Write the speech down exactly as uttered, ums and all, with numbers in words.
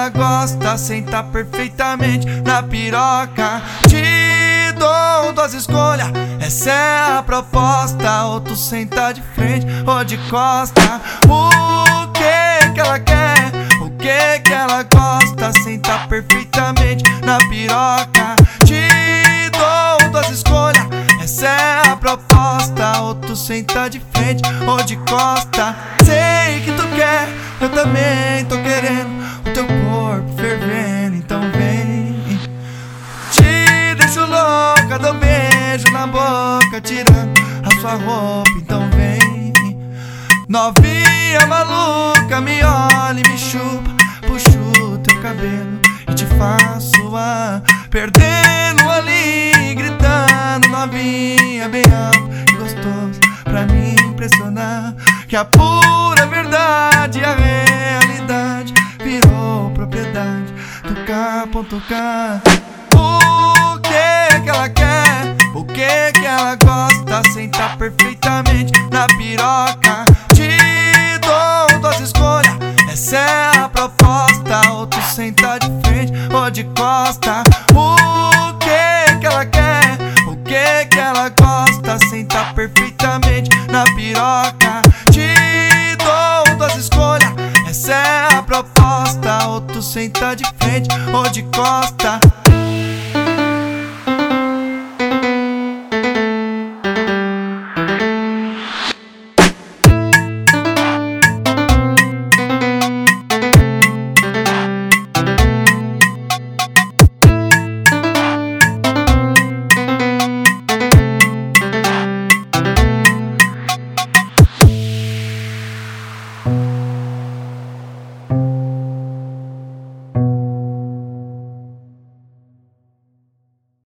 ela gosta, senta perfeitamente na piroca. Te dou duas escolhas, essa é a proposta. Ou tu senta de frente ou de costa. O que que ela quer? O que que ela gosta? Senta perfeitamente na piroca. Te dou duas escolhas, essa é a proposta. Ou tu senta de frente ou de costa. Sei que tu quer, eu também tô querendo o teu corpo fervendo, então vem. Te deixo louca, dou beijo na boca, tirando a sua roupa, então vem. Novinha maluca, me olha e me chupa, puxo o teu cabelo e te faço a perdendo ali, gritando novinha bem alto e gostoso pra me impressionar. Que a pura verdade e a realidade virou propriedade do K.K.